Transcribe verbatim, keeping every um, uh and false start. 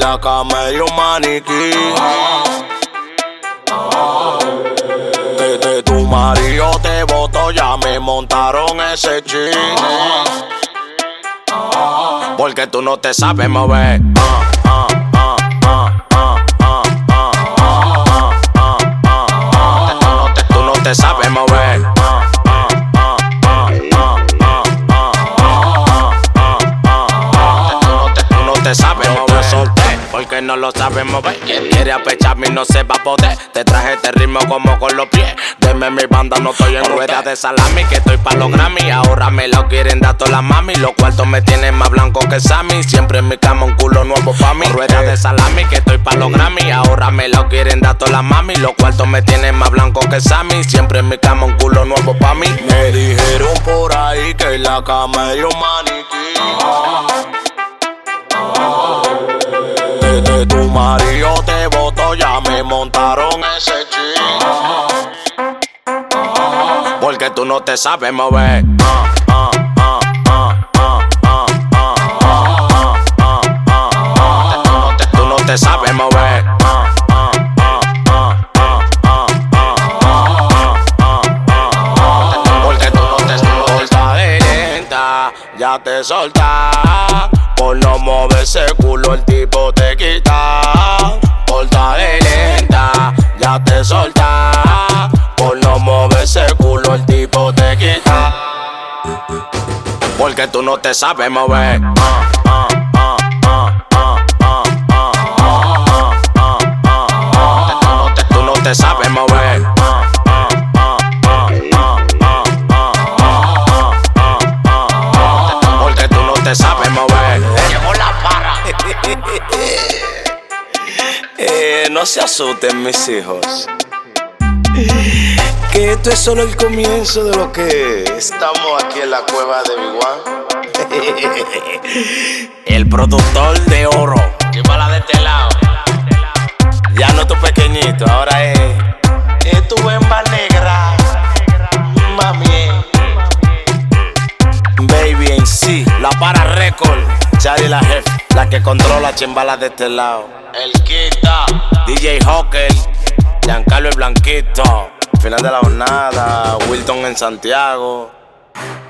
la cama y un maniquí. Que de tu marido te botó, ya me montaron ese ching. Porque tú no te sabes mover. Tú no te sabes mover. Tú no te sabes mover. Solté porque no lo sabes mover. Quien quiere apecharme no se va a poder. Te traje este ritmo como con los pies. Deme mi banda, no estoy en rueda de salami. Que estoy pa' los Grammy. Ahora me lo quieren dar todas las mami. Los cuartos me tienen más blanco que Sammy. Siempre en mi cama un culo nuevo pa' mí. Rueda de salami, que estoy pa' los Grammy. Ahora me lo quieren dar todas las mami. Los cuartos me tienen más blanco que Sammy. Siempre en mi cama un culo nuevo pa' mí. Me dijeron por ahí que en la cama hay un maniquí. Desde tu marido te botó, ya me montaron ese ching. Porque tú no te sabes mover. Tú no te sabes mover. Porque tú no te soltas de lenta, ya te soltas. Por no mover ese culo el tipo te quita. Porta de lenta, ya te solta. Por no mover ese culo el tipo te quita. Porque tú no te sabes mover. Tú no te sabes mover. Porque tú no te sabes mover. Llegó la para. eh, no se asusten mis hijos, que esto es solo el comienzo de lo que estamos aquí en la cueva de Big One. El productor de oro. Llévala de este lado. Ya no tu pequeñito, ahora es, es tu hembra negra. Mami. Baby en sí, la para record. Charlie la jefe, la que controla chimbala de este lado. El Quita, D J Hocker, Giancarlo el Blanquito. Final de la jornada, Wilton en Santiago.